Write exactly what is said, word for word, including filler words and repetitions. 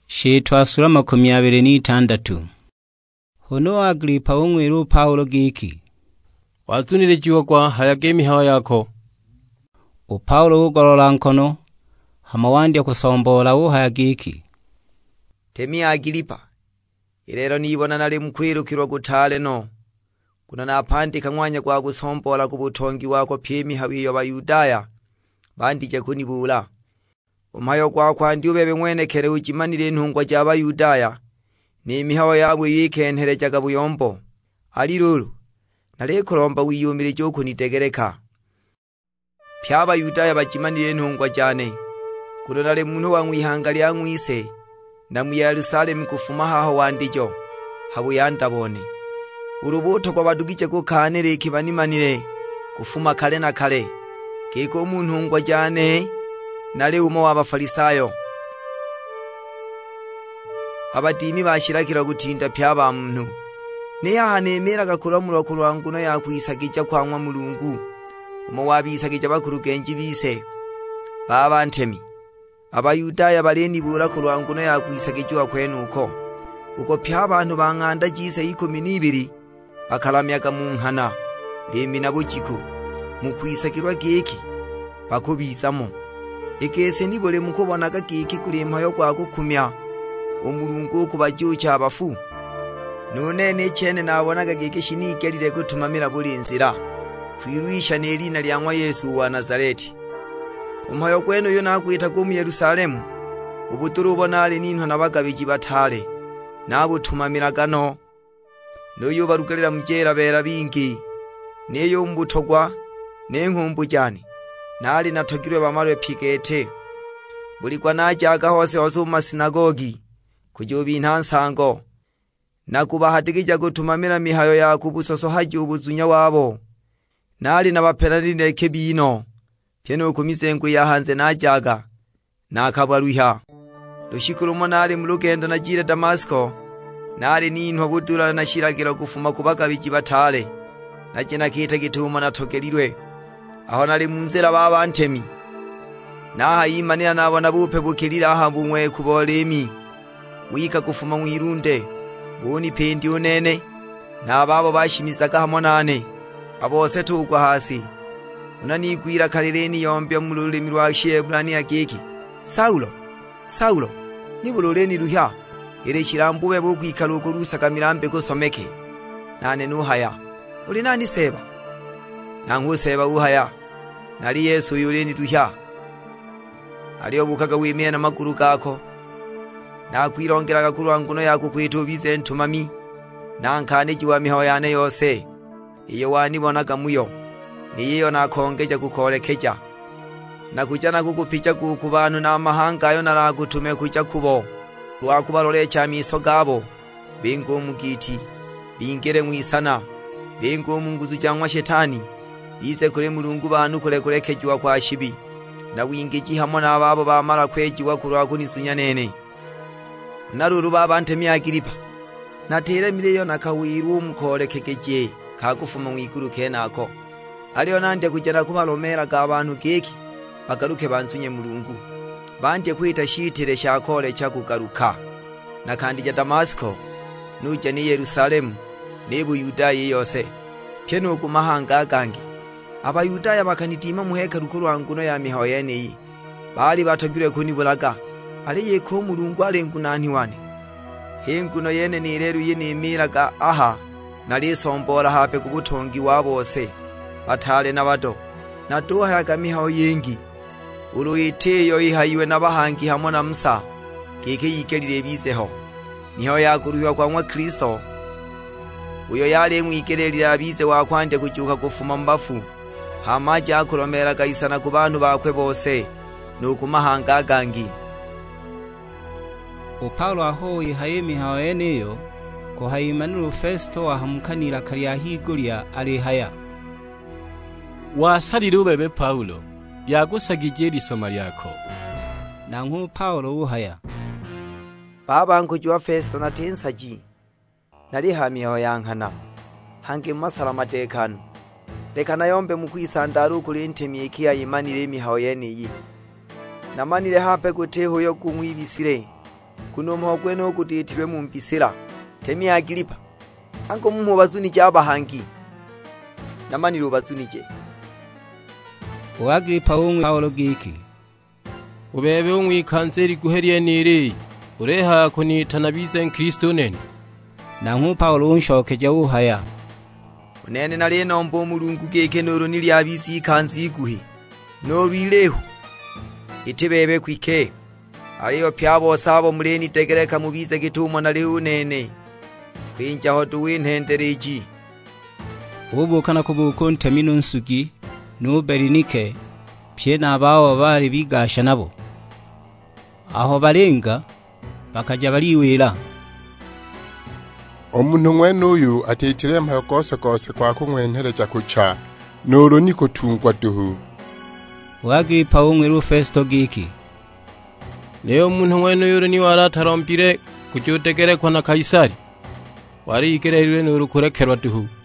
Shitwa sura makumi abiri n'itandatu. Hono Agripa umwiru Paulo giki. Watunire chiwakwa hayake mihawa yako. U Paulo ugolola nkono hamawandya kusombola u hayagiki. Temi Agripa. Irero nibona nali mukwirukirwa gutale no. Kuna napandika mwanya kwa gusombola ku butongi wako pyemi hawiyo bayudaya. Bandije kunibula. Umayo kwa kwa ndi ubebe mwenekere ukimanire ntungwa cy'abayudaya ni mihawa yabwe yikenterejaga buyombo ari ruru nare kuromba wiyumire cyo kunitegereka pyaba yudaya bakimanire ntungwa cyane kurorare muntu wamwihangari yankwise ndamu Yerusalemu kufuma haho wandijo habu yandabone urubuto kwa badugije ko kanere kibanimanire kufuma kale na kale kiko muntu ntungwa cyane nale umo w'abafarisayo abadimi bashirakira gutinda pyaba muntu niya hanemera gakuramura kurwanguno yakwisagija kwamwa mulungu umo wabisagija bakurugenji bise baba ntemi abayudaya bareni bura kurwanguno yakwisagijwa kwenuko uko pyabantu bankanda jise ikumi n'ibiri bakalamyaga mu nkana rimbi na bukiku mu kwisagirwa geki bakubizamo Ekese nibole mukobonaga kiki kulimpa yo kwa gukumya umurungu kubajucha abafu none ne cyene nabonaga kiki shinigerire gutumamira buri nzira kwirwisha nerina lyamwa Yesu wa Nazareti umpayo kweno yo nakwita ku Yerusalemu ubuturu bonale ninto nabagabiji batale nabutumamiraga no noyo barugerera mugera bera bingi neyo mbutogwa nenkumbu cyane nali natogirwe bamarwe pigete buri kwa najaga hose hose mu masinagogi kujobi ntansango nakubahatigija gutumamira mihayo yakubusoso haje ubuzunya wabo nali nabaperarine kebino pyeno kumizengu yahanze najaga nakabaruha rushikurumo nali mu rugendo nagira Damasco nali ninto budura nashiragira gufuma kubagabiji batale naje nakita gituma natogerirwe aho nari munzira baba ntemi naha yimanira nabona bupe bukirira hambumwe kubolemi wika kufuma mwirunde buni pendi unene nababo bashimizaga hamonane abose tugwa hasi unanigwira kalireni yombe mu rurimi rwa Shebrani yakiki Saulo Saulo nibuloreni ruhya ire shirambuwe bugwikaruko rusagamirambe gosomeke nane nuhaya uri nani seba nanguseba uhaya nari Yesu yureni duhya ariyo bukaga wimiye na makuru gako nakwirongeraga kurwanguno yako kwitubize ntumami nankane jiwa mihawa yane yose iyo wanibonaga muyo niyo nakongeja gukorekeja nakujana kukupicha ku bantu n'amahanga yo naragutume kujya kubo rwakubarore cyamiso gabo bingo mugiti bingere mwisana bingo munguzu cyangwa shetani ize kure mulungu bantu kure kurekejwa kwa shibi na wingiji hamwe n'ababo bamara kwejiwa kurwa kunisunya nene naruru babantemi Agripa natere mileyo nakawiru umukorekegeje kagufuma mwiguruke nako ariyo nande kugera kubalomera gabantu keki bagaruke banzunye mulungu banje kwita shitire shakore cyakugaruka nakandije Damasco nuje ni Yerusalemu nebu Yudaya yose pyeno kumahanga agangi abayudaya bakanitima muheka rukurwanguno ya mihawa yeneyi bali batagire kunibulaga ali yeko mulungu alengunani wane henguno yene ni rero yinimiraga aha nali sombola hape kubutongi wabose batale nabado natuha yaga mihawa yengi uruyiteyo ihayiwe nabahangi hamwe na Musa keke yigerire bizeho niho yaguruwa kwa mwa Kristo uyo yale mwigererira bize wakwande kujuka gufuma mbafu hamaje akuromera gaisana ku bantu bakwe bose nuko mahanga agangi U Paulo aho ihayemi haweneyo ko hayimanuru Festo ahamukanira kariya higurya ari haya wasarire ubebe Paulo lyagusagije risoma lyako nanku Paulo uhaya baba nkujwa Festo na tensaji nari hamiyo yankana hange masala matekano reka nayombe mu kwisandaru kuri ntemi ikiya yimanire mihawo yeneyi namanire hape guteho yo kumwibisire kuno mhokwe no kutiitirwe mu mpisira temi Agiripa anko mumho bazunije abahangi namaniro bazunije o Agiripa umwe Paulo giki ubebe umwikanzeri guheriye niri ureha kunitana bize Kristo nene na nku Paulo unshokeje uhaya unene nari nombo mulungu geke noro nili abisi ikanzi iguhi no rileho itibebe kwike ariyo pyabo sabo muleni tegereka mubize gituma nari unene kwinja ho tuwinhendereji ubu kana kubuko ntemino nsugi no Berinike pye nabawo bari bigasha nabo aho barenga bakaja baliwera omuntu mwene uyu atitire mpayo kose kose kwa kumwentereja kuca noro niko tungwa duhu Agiripa umwe Festo giki Leo umuntu mwene uyu ni waratarompire kujutegerekwa na Kaisari wari igererwe n'urukurekerwa duhu